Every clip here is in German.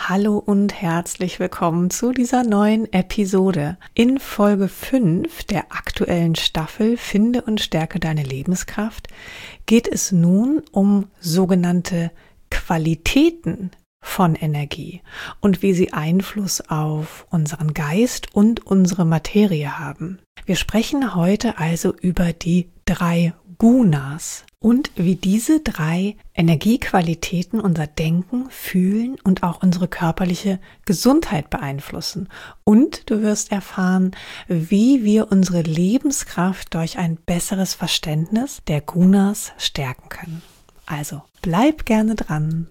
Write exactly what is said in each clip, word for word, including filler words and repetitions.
Hallo und herzlich willkommen zu dieser neuen Episode. In Folge fünf der aktuellen Staffel Finde und stärke deine Lebenskraft geht es nun um sogenannte Qualitäten von Energie und wie sie Einfluss auf unseren Geist und unsere Materie haben. Wir sprechen heute also über die drei Gunas und wie diese drei Energiequalitäten unser Denken, Fühlen und auch unsere körperliche Gesundheit beeinflussen. Und du wirst erfahren, wie wir unsere Lebenskraft durch ein besseres Verständnis der Gunas stärken können. Also bleib gerne dran.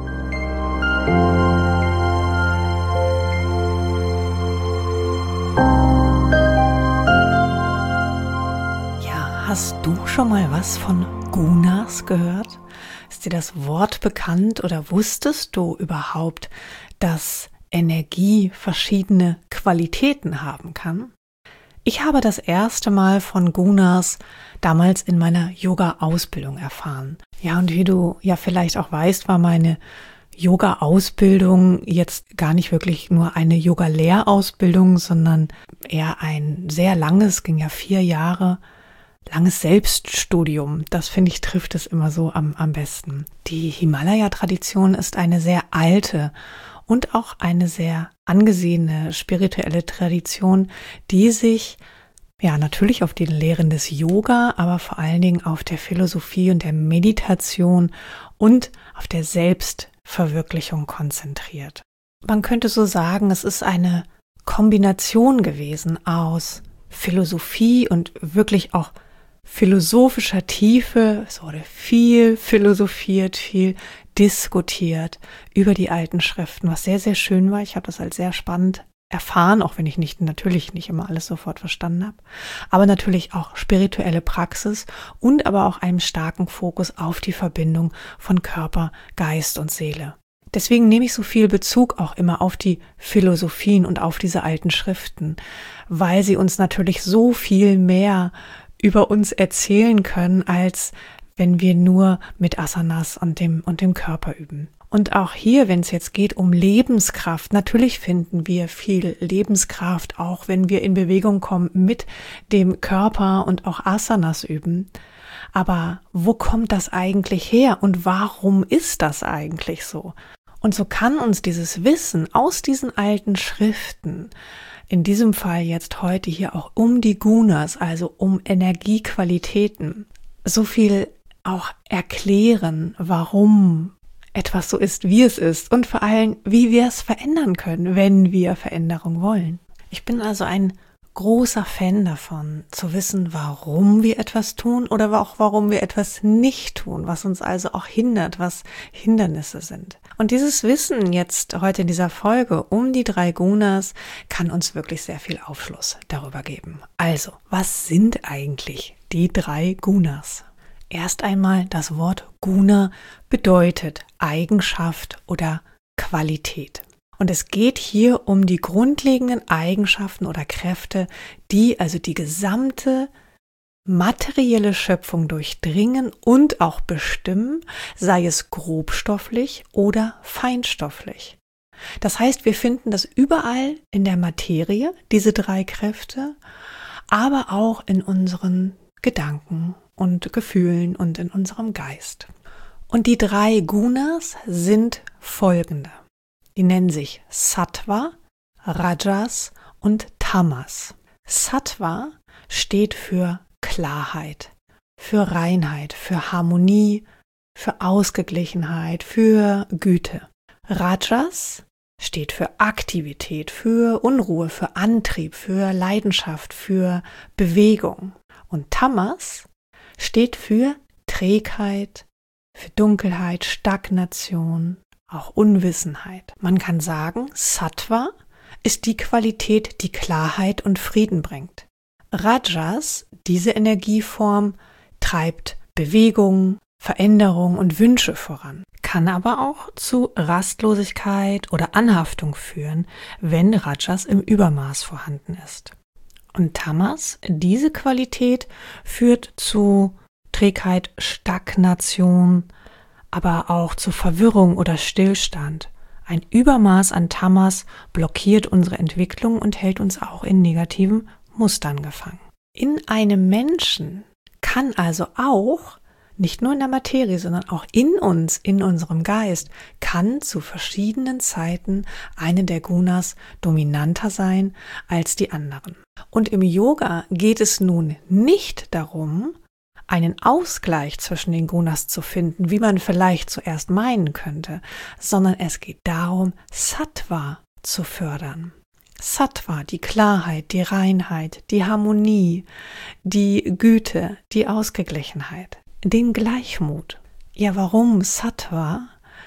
Hast du schon mal was von Gunas gehört? Ist dir das Wort bekannt oder wusstest du überhaupt, dass Energie verschiedene Qualitäten haben kann? Ich habe das erste Mal von Gunas damals in meiner Yoga-Ausbildung erfahren. Ja, und wie du ja vielleicht auch weißt, war meine Yoga-Ausbildung jetzt gar nicht wirklich nur eine Yoga-Lehrausbildung, sondern eher ein sehr langes, ging ja vier Jahre, langes Selbststudium. Das finde ich trifft es immer so am, am besten. Die Himalaya-Tradition ist eine sehr alte und auch eine sehr angesehene spirituelle Tradition, die sich ja natürlich auf den Lehren des Yoga, aber vor allen Dingen auf der Philosophie und der Meditation und auf der Selbstverwirklichung konzentriert. Man könnte so sagen, es ist eine Kombination gewesen aus Philosophie und wirklich auch philosophischer Tiefe. Es wurde viel philosophiert, viel diskutiert über die alten Schriften, was sehr, sehr schön war. Ich habe das als sehr spannend erfahren, auch wenn ich nicht natürlich nicht immer alles sofort verstanden habe. Aber natürlich auch spirituelle Praxis und aber auch einen starken Fokus auf die Verbindung von Körper, Geist und Seele. Deswegen nehme ich so viel Bezug auch immer auf die Philosophien und auf diese alten Schriften, weil sie uns natürlich so viel mehr über uns erzählen können, als wenn wir nur mit Asanas und dem, und dem Körper üben. Und auch hier, wenn es jetzt geht um Lebenskraft, natürlich finden wir viel Lebenskraft, auch wenn wir in Bewegung kommen mit dem Körper und auch Asanas üben. Aber wo kommt das eigentlich her und warum ist das eigentlich so? Und so kann uns dieses Wissen aus diesen alten Schriften, in diesem Fall jetzt heute hier auch um die Gunas, also um Energiequalitäten, so viel auch erklären, warum etwas so ist, wie es ist und vor allem, wie wir es verändern können, wenn wir Veränderung wollen. Ich bin also ein großer Fan davon, zu wissen, warum wir etwas tun oder auch warum wir etwas nicht tun, was uns also auch hindert, was Hindernisse sind. Und dieses Wissen jetzt heute in dieser Folge um die drei Gunas kann uns wirklich sehr viel Aufschluss darüber geben. Also, was sind eigentlich die drei Gunas? Erst einmal, das Wort Guna bedeutet Eigenschaft oder Qualität. Und es geht hier um die grundlegenden Eigenschaften oder Kräfte, die also die gesamte materielle Schöpfung durchdringen und auch bestimmen, sei es grobstofflich oder feinstofflich. Das heißt, wir finden das überall in der Materie, diese drei Kräfte, aber auch in unseren Gedanken und Gefühlen und in unserem Geist. Und die drei Gunas sind folgende. Die nennen sich Sattva, Rajas und Tamas. Sattva steht für Klarheit, für Reinheit, für Harmonie, für Ausgeglichenheit, für Güte. Rajas steht für Aktivität, für Unruhe, für Antrieb, für Leidenschaft, für Bewegung. Und Tamas steht für Trägheit, für Dunkelheit, Stagnation, auch Unwissenheit. Man kann sagen, Sattva ist die Qualität, die Klarheit und Frieden bringt. Rajas, diese Energieform, treibt Bewegung, Veränderung und Wünsche voran, kann aber auch zu Rastlosigkeit oder Anhaftung führen, wenn Rajas im Übermaß vorhanden ist. Und Tamas, diese Qualität, führt zu Trägheit, Stagnation, aber auch zu Verwirrung oder Stillstand, Ein Übermaß an Tamas blockiert unsere Entwicklung und hält uns auch in negativen Mustern gefangen. In einem Menschen kann also auch, nicht nur in der Materie, sondern auch in uns, in unserem Geist, kann zu verschiedenen Zeiten eine der Gunas dominanter sein als die anderen. Und im Yoga geht es nun nicht darum, einen Ausgleich zwischen den Gunas zu finden, wie man vielleicht zuerst meinen könnte, sondern es geht darum, Sattva zu fördern. Sattva, die Klarheit, die Reinheit, die Harmonie, die Güte, die Ausgeglichenheit, den Gleichmut. Ja, warum Sattva?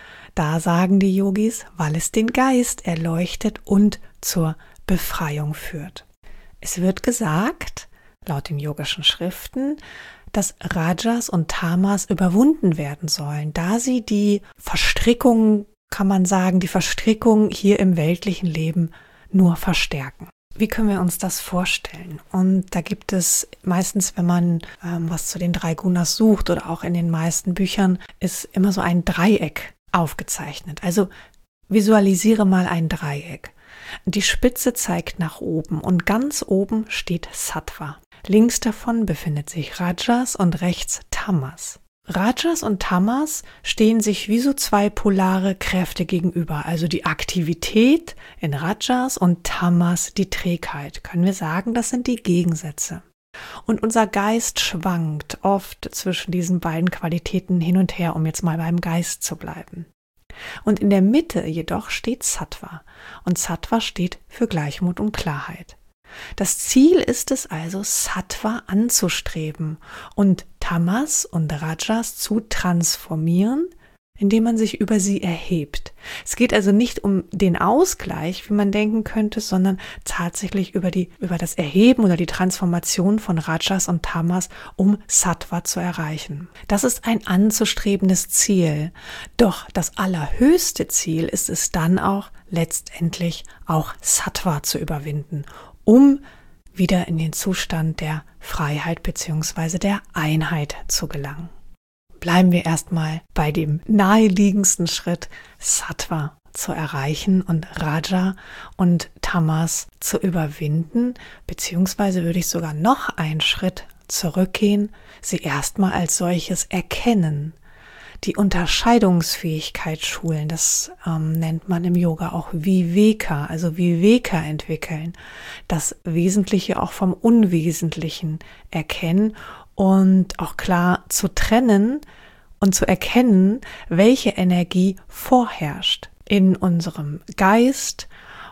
Da sagen die Yogis, weil es den Geist erleuchtet und zur Befreiung führt. Es wird gesagt, laut den yogischen Schriften, dass Rajas und Tamas überwunden werden sollen, da sie die Verstrickung, kann man sagen, die Verstrickung hier im weltlichen Leben nur verstärken. Wie können wir uns das vorstellen? Und da gibt es meistens, wenn man ähm, was zu den drei Gunas sucht oder auch in den meisten Büchern, ist immer so ein Dreieck aufgezeichnet. Also visualisiere mal ein Dreieck. Die Spitze zeigt nach oben und ganz oben steht Sattva. Links davon befindet sich Rajas und rechts Tamas. Rajas und Tamas stehen sich wie so zwei polare Kräfte gegenüber, also die Aktivität in Rajas und Tamas die Trägheit. Können wir sagen, das sind die Gegensätze. Und unser Geist schwankt oft zwischen diesen beiden Qualitäten hin und her, um jetzt mal beim Geist zu bleiben. Und in der Mitte jedoch steht Sattva. Und Sattva steht für Gleichmut und Klarheit. Das Ziel ist es also, Sattva anzustreben und Tamas und Rajas zu transformieren, indem man sich über sie erhebt. Es geht also nicht um den Ausgleich, wie man denken könnte, sondern tatsächlich über die, über das Erheben oder die Transformation von Rajas und Tamas, um Sattva zu erreichen. Das ist ein anzustrebendes Ziel. Doch das allerhöchste Ziel ist es dann auch, letztendlich auch Sattva zu überwinden, um wieder in den Zustand der Freiheit bzw. der Einheit zu gelangen. Bleiben wir erstmal bei dem naheliegendsten Schritt, Sattva zu erreichen und Raja und Tamas zu überwinden, beziehungsweise würde ich sogar noch einen Schritt zurückgehen, sie erstmal als solches erkennen, die Unterscheidungsfähigkeit schulen, das ähm, nennt man im Yoga auch Viveka, also Viveka entwickeln, das Wesentliche auch vom Unwesentlichen erkennen und auch klar zu trennen und zu erkennen, welche Energie vorherrscht in unserem Geist,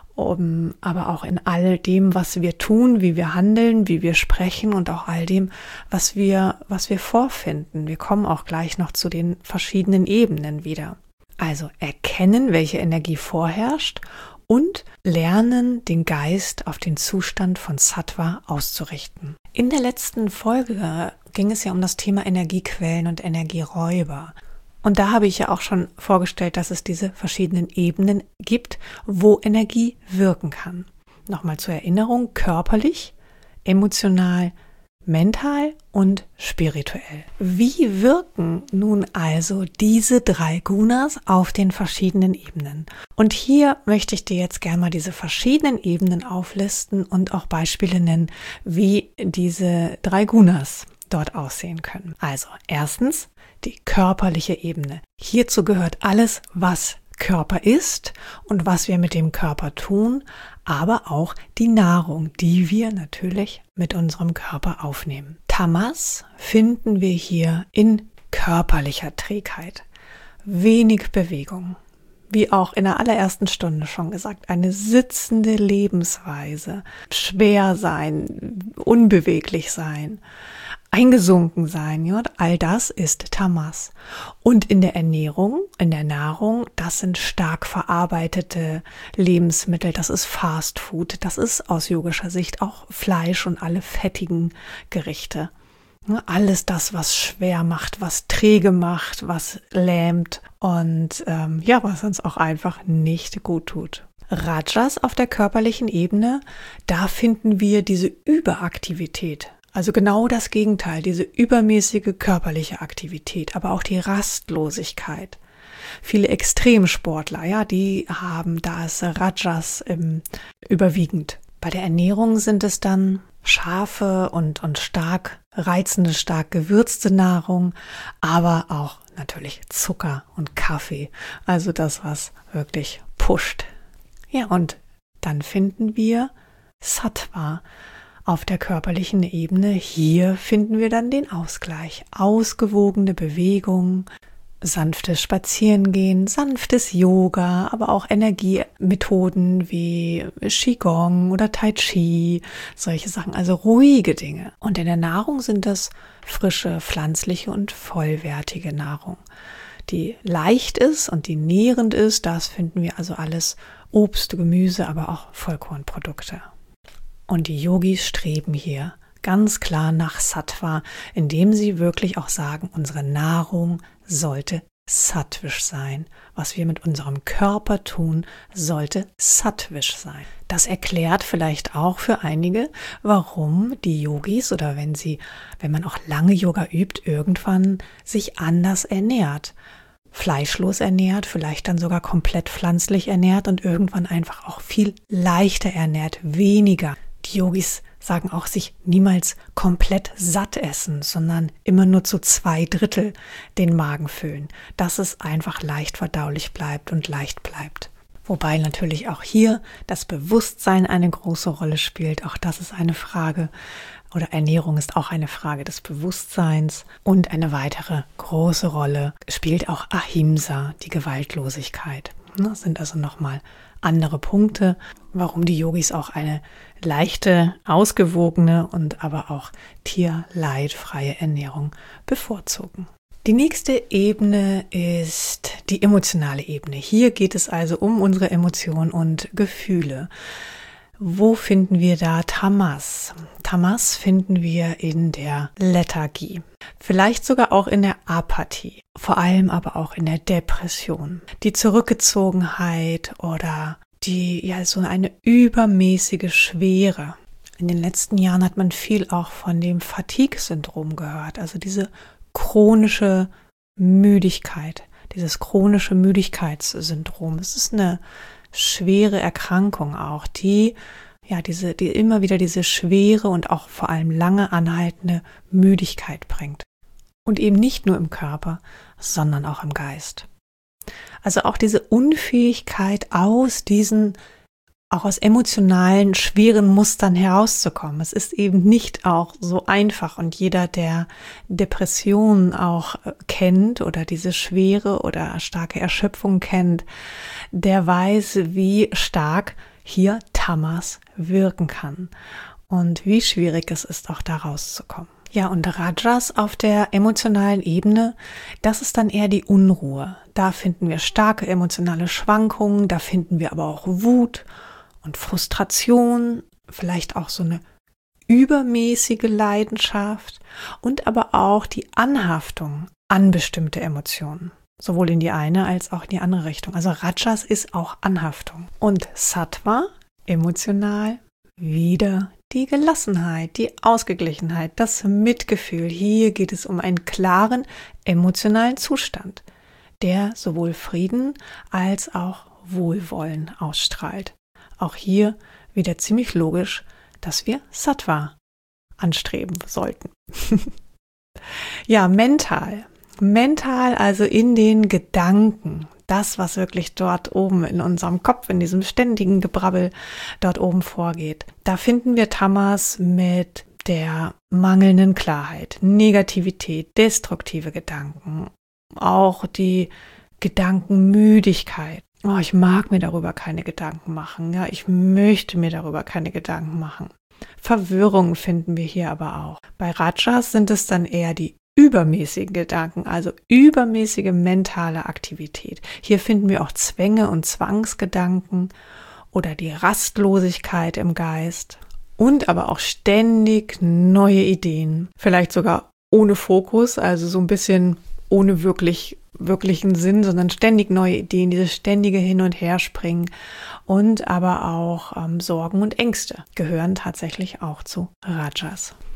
um, aber auch in all dem, was wir tun, wie wir handeln, wie wir sprechen und auch all dem, was wir, was wir vorfinden. Wir kommen auch gleich noch zu den verschiedenen Ebenen wieder. Also erkennen, welche Energie vorherrscht und lernen, den Geist auf den Zustand von Sattva auszurichten. In der letzten Folge ging es ja um das Thema Energiequellen und Energieräuber. Und da habe ich ja auch schon vorgestellt, dass es diese verschiedenen Ebenen gibt, wo Energie wirken kann. Nochmal zur Erinnerung, körperlich, emotional, mental und spirituell. Wie wirken nun also diese drei Gunas auf den verschiedenen Ebenen? Und hier möchte ich dir jetzt gerne mal diese verschiedenen Ebenen auflisten und auch Beispiele nennen, wie diese drei Gunas dort aussehen können. Also erstens die körperliche Ebene. Hierzu gehört alles, was Körper ist und was wir mit dem Körper tun, aber auch die Nahrung, die wir natürlich mit unserem Körper aufnehmen. Tamas finden wir hier in körperlicher Trägheit. Wenig Bewegung. Wie auch in der allerersten Stunde schon gesagt, eine sitzende Lebensweise. Schwer sein, unbeweglich sein. Eingesunken sein, ja, all das ist Tamas. Und in der Ernährung, in der Nahrung, das sind stark verarbeitete Lebensmittel, das ist Fast Food, das ist aus yogischer Sicht auch Fleisch und alle fettigen Gerichte. Ja, alles das, was schwer macht, was träge macht, was lähmt und ähm, ja, was uns auch einfach nicht gut tut. Rajas auf der körperlichen Ebene, da finden wir diese Überaktivität. Also genau das Gegenteil, diese übermäßige körperliche Aktivität, aber auch die Rastlosigkeit. viele Extremsportler, ja, die haben das Rajas ähm, überwiegend. Bei der Ernährung sind es dann scharfe und, und stark reizende, stark gewürzte Nahrung, aber auch natürlich Zucker und Kaffee, also das, was wirklich pusht. Ja, und dann finden wir Sattva auf der körperlichen Ebene. Hier finden wir dann den Ausgleich, ausgewogene Bewegung, sanftes Spazierengehen, sanftes Yoga, aber auch Energiemethoden wie Qigong oder Tai Chi, solche Sachen, also ruhige Dinge. Und in der Nahrung sind das frische, pflanzliche und vollwertige Nahrung, die leicht ist und die nährend ist. Das finden wir also alles Obst, Gemüse, aber auch Vollkornprodukte. Und die Yogis streben hier ganz klar nach Sattva, indem sie wirklich auch sagen, unsere Nahrung sollte sattwisch sein. Was wir mit unserem Körper tun, sollte sattwisch sein. Das erklärt vielleicht auch für einige, warum die Yogis oder wenn sie, wenn man auch lange Yoga übt, irgendwann sich anders ernährt. Fleischlos ernährt, vielleicht dann sogar komplett pflanzlich ernährt und irgendwann einfach auch viel leichter ernährt, weniger. Die Yogis sagen auch, sich niemals komplett satt essen, sondern immer nur zu zwei Drittel den Magen füllen, dass es einfach leicht verdaulich bleibt und leicht bleibt. Wobei natürlich auch hier das Bewusstsein eine große Rolle spielt. Auch das ist eine Frage, oder Ernährung ist auch eine Frage des Bewusstseins. Und eine weitere große Rolle spielt auch Ahimsa, die Gewaltlosigkeit. Das sind also nochmal andere Punkte, warum die Yogis auch eine leichte, ausgewogene und aber auch tierleidfreie Ernährung bevorzugen. Die nächste Ebene ist die emotionale Ebene. Hier geht es also um unsere Emotionen und Gefühle. Wo finden wir da Tamas? Tamas finden wir in der Lethargie, vielleicht sogar auch in der Apathie, vor allem aber auch in der Depression. Die Zurückgezogenheit oder die, ja, so eine übermäßige Schwere. In den letzten Jahren hat man viel auch von dem Fatigue-Syndrom gehört, also diese chronische Müdigkeit, dieses chronische Müdigkeitssyndrom. Es ist eine schwere Erkrankung auch, die ja diese, die immer wieder diese schwere und auch vor allem lange anhaltende Müdigkeit bringt. Und eben nicht nur im Körper, sondern auch im Geist. Also auch diese Unfähigkeit, aus diesen, auch aus emotionalen, schweren Mustern herauszukommen. Es ist eben nicht auch so einfach und jeder, der Depressionen auch kennt oder diese schwere oder starke Erschöpfung kennt, der weiß, wie stark hier Tamas wirken kann und wie schwierig es ist, auch da rauszukommen. Ja, und Rajas auf der emotionalen Ebene, das ist dann eher die Unruhe. Da finden wir starke emotionale Schwankungen, da finden wir aber auch Wut und Frustration, vielleicht auch so eine übermäßige Leidenschaft und aber auch die Anhaftung an bestimmte Emotionen. Sowohl in die eine als auch in die andere Richtung. Also Rajas ist auch Anhaftung. Und Sattva, emotional, wieder die Gelassenheit, die Ausgeglichenheit, das Mitgefühl. Hier geht es um einen klaren emotionalen Zustand, der sowohl Frieden als auch Wohlwollen ausstrahlt. Auch hier wieder ziemlich logisch, dass wir Sattva anstreben sollten. Ja, mental. Mental, also in den Gedanken. Das, was wirklich dort oben in unserem Kopf, in diesem ständigen Gebrabbel dort oben vorgeht. Da finden wir Tamas mit der mangelnden Klarheit, Negativität, destruktive Gedanken, auch die Gedankenmüdigkeit. Oh, ich mag mir darüber keine Gedanken machen. Ja, ich möchte mir darüber keine Gedanken machen. Verwirrung finden wir hier aber auch. Bei Rajas sind es dann eher die übermäßigen Gedanken, also übermäßige mentale Aktivität. Hier finden wir auch Zwänge und Zwangsgedanken oder die Rastlosigkeit im Geist und aber auch ständig neue Ideen. Vielleicht sogar ohne Fokus, also so ein bisschen ohne wirklich wirklichen Sinn, sondern ständig neue Ideen, dieses ständige Hin- und Herspringen und aber auch ähm, Sorgen und Ängste gehören tatsächlich auch zu Rajas.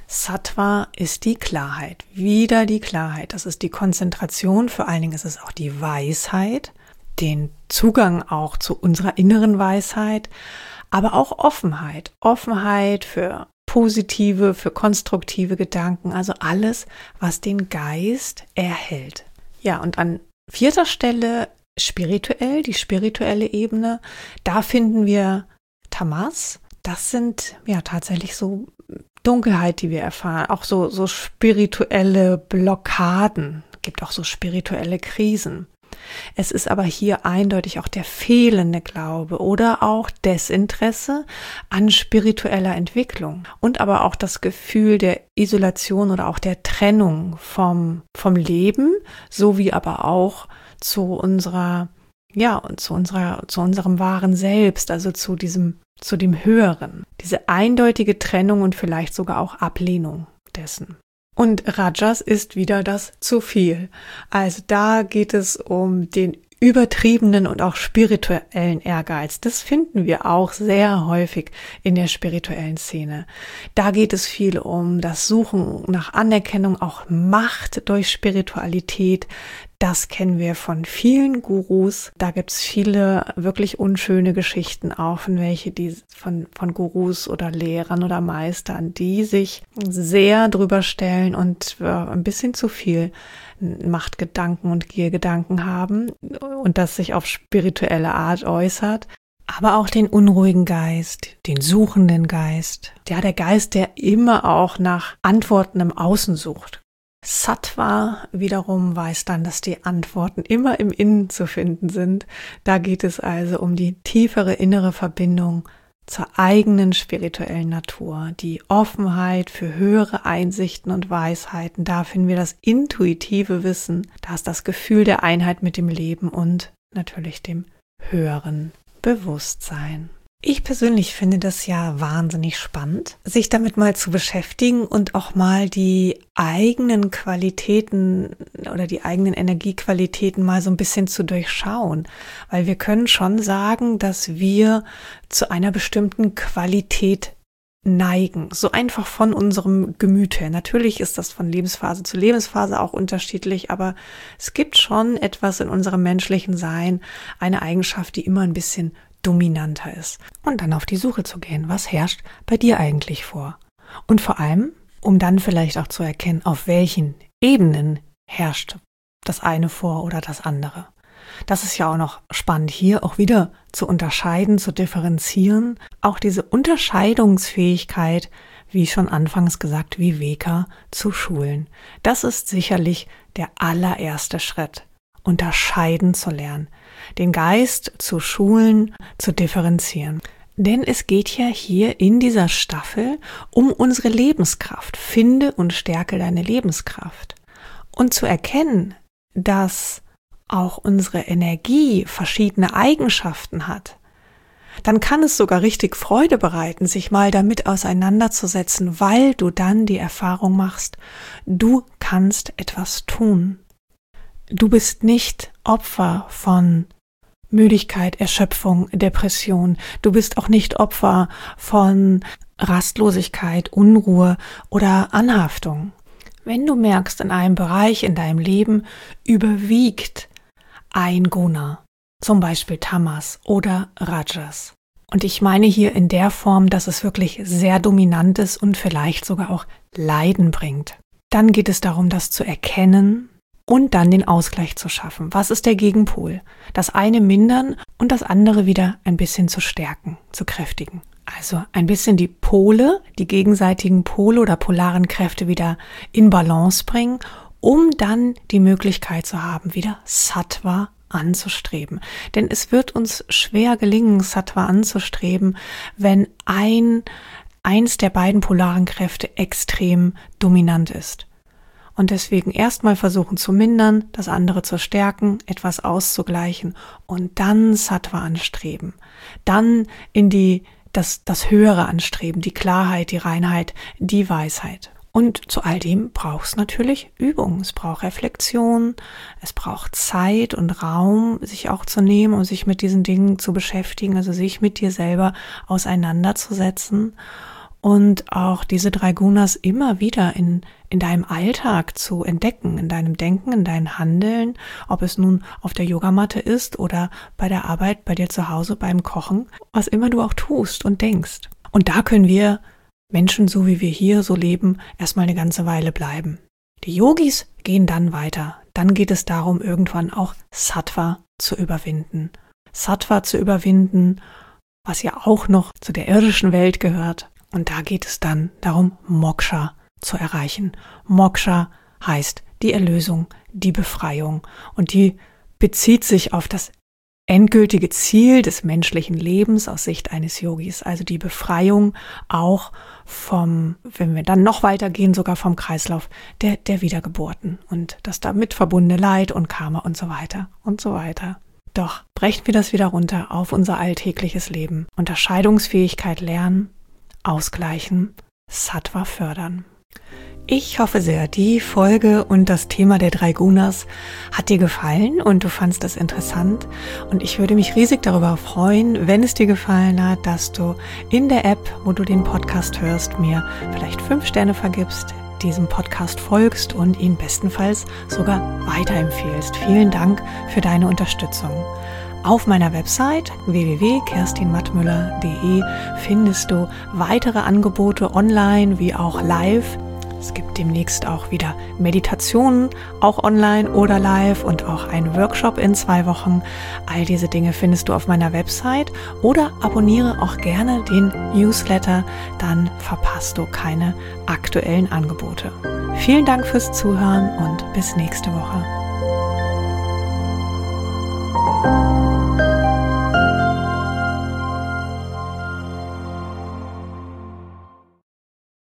Sattva ist die Klarheit, wieder die Klarheit. Das ist die Konzentration, vor allen Dingen ist es auch die Weisheit, den Zugang auch zu unserer inneren Weisheit, aber auch Offenheit. Offenheit für positive, für konstruktive Gedanken, also alles, was den Geist erhält. Ja, und an vierter Stelle spirituell, die spirituelle Ebene, da finden wir Tamas. Das sind ja tatsächlich so Dunkelheit, die wir erfahren, auch so, so spirituelle Blockaden, gibt auch so spirituelle Krisen. Es ist aber hier eindeutig auch der fehlende Glaube oder auch Desinteresse an spiritueller Entwicklung und aber auch das Gefühl der Isolation oder auch der Trennung vom, vom Leben, sowie aber auch zu unserer, ja, zu unserer, zu unserem wahren Selbst, also zu diesem, zu dem Höheren. Diese eindeutige Trennung und vielleicht sogar auch Ablehnung dessen. Und Rajas ist wieder das zu viel. Also da geht es um den übertriebenen und auch spirituellen Ehrgeiz. Das finden wir auch sehr häufig in der spirituellen Szene. Da geht es viel um das Suchen nach Anerkennung, auch Macht durch Spiritualität. Das kennen wir von vielen Gurus. Da gibt es viele wirklich unschöne Geschichten auch, von welche die von, von Gurus oder Lehrern oder Meistern, die sich sehr drüber stellen und äh, ein bisschen zu viel Machtgedanken und Giergedanken haben und das sich auf spirituelle Art äußert. Aber auch den unruhigen Geist, den suchenden Geist, ja, der Geist, der immer auch nach Antworten im Außen sucht. Sattva wiederum weiß dann, dass die Antworten immer im Innen zu finden sind. Da geht es also um die tiefere innere Verbindung zur eigenen spirituellen Natur, die Offenheit für höhere Einsichten und Weisheiten. Da finden wir das intuitive Wissen, da ist das Gefühl der Einheit mit dem Leben und natürlich dem höheren Bewusstsein. Ich persönlich finde das ja wahnsinnig spannend, sich damit mal zu beschäftigen und auch mal die eigenen Qualitäten oder die eigenen Energiequalitäten mal so ein bisschen zu durchschauen. Weil wir können schon sagen, dass wir zu einer bestimmten Qualität neigen, so einfach von unserem Gemüt her. Natürlich ist das von Lebensphase zu Lebensphase auch unterschiedlich, aber es gibt schon etwas in unserem menschlichen Sein, eine Eigenschaft, die immer ein bisschen dominanter ist. Und dann auf die Suche zu gehen, was herrscht bei dir eigentlich vor? Und vor allem, um dann vielleicht auch zu erkennen, auf welchen Ebenen herrscht das eine vor oder das andere. Das ist ja auch noch spannend, hier auch wieder zu unterscheiden, zu differenzieren. Auch diese Unterscheidungsfähigkeit, wie schon anfangs gesagt, Viveka zu schulen. Das ist sicherlich der allererste Schritt, unterscheiden zu lernen, den Geist zu schulen, zu differenzieren. Denn es geht ja hier in dieser Staffel um unsere Lebenskraft. Finde und stärke deine Lebenskraft. Und zu erkennen, dass auch unsere Energie verschiedene Eigenschaften hat, dann kann es sogar richtig Freude bereiten, sich mal damit auseinanderzusetzen, weil du dann die Erfahrung machst, du kannst etwas tun. Du bist nicht Opfer von Müdigkeit, Erschöpfung, Depression. Du bist auch nicht Opfer von Rastlosigkeit, Unruhe oder Anhaftung. Wenn du merkst, in einem Bereich in deinem Leben überwiegt ein Guna, zum Beispiel Tamas oder Rajas. Und ich meine hier in der Form, dass es wirklich sehr dominant ist und vielleicht sogar auch Leiden bringt. Dann geht es darum, das zu erkennen und dann den Ausgleich zu schaffen. Was ist der Gegenpol? Das eine mindern und das andere wieder ein bisschen zu stärken, zu kräftigen. Also ein bisschen die Pole, die gegenseitigen Pole oder polaren Kräfte wieder in Balance bringen, um dann die Möglichkeit zu haben, wieder Sattva anzustreben. Denn es wird uns schwer gelingen, Sattva anzustreben, wenn ein, eins der beiden polaren Kräfte extrem dominant ist. Und deswegen erstmal versuchen zu mindern, das andere zu stärken, etwas auszugleichen und dann Sattva anstreben. Dann in die, das, das Höhere anstreben, die Klarheit, die Reinheit, die Weisheit. Und zu all dem braucht es natürlich Übung, es braucht Reflexion, es braucht Zeit und Raum, sich auch zu nehmen, um sich mit diesen Dingen zu beschäftigen, also sich mit dir selber auseinanderzusetzen. und auch diese drei Gunas immer wieder in, in deinem Alltag zu entdecken, in deinem Denken, in deinem Handeln, ob es nun auf der Yogamatte ist oder bei der Arbeit, bei dir zu Hause, beim Kochen, was immer du auch tust und denkst. Und da können wir Menschen, so wie wir hier so leben, erstmal eine ganze Weile bleiben. Die Yogis gehen dann weiter. Dann geht es darum, irgendwann auch Sattva zu überwinden. Sattva zu überwinden, was ja auch noch zu der irdischen Welt gehört. Und da geht es dann darum, Moksha zu erreichen. Moksha heißt die Erlösung, die Befreiung. Und die bezieht sich auf das endgültige Ziel des menschlichen Lebens aus Sicht eines Yogis. Also die Befreiung auch vom, wenn wir dann noch weitergehen, sogar vom Kreislauf der, der Wiedergeburten. Und das damit verbundene Leid und Karma und so weiter und so weiter. Doch brechen wir das wieder runter auf unser alltägliches Leben. Unterscheidungsfähigkeit lernen, ausgleichen, Sattva fördern. Ich hoffe sehr, die Folge und das Thema der drei Gunas hat dir gefallen und du fandst das interessant. Und ich würde mich riesig darüber freuen, wenn es dir gefallen hat, dass du in der App, wo du den Podcast hörst, mir vielleicht fünf Sterne vergibst, diesem Podcast folgst und ihn bestenfalls sogar weiterempfehlst. Vielen Dank für deine Unterstützung. Auf meiner Website w w w punkt kerstin mattmüller punkt de findest du weitere Angebote online wie auch live. Es gibt demnächst auch wieder Meditationen, auch online oder live und auch einen Workshop in zwei Wochen. All diese Dinge findest du auf meiner Website oder abonniere auch gerne den Newsletter, dann verpasst du keine aktuellen Angebote. Vielen Dank fürs Zuhören und bis nächste Woche.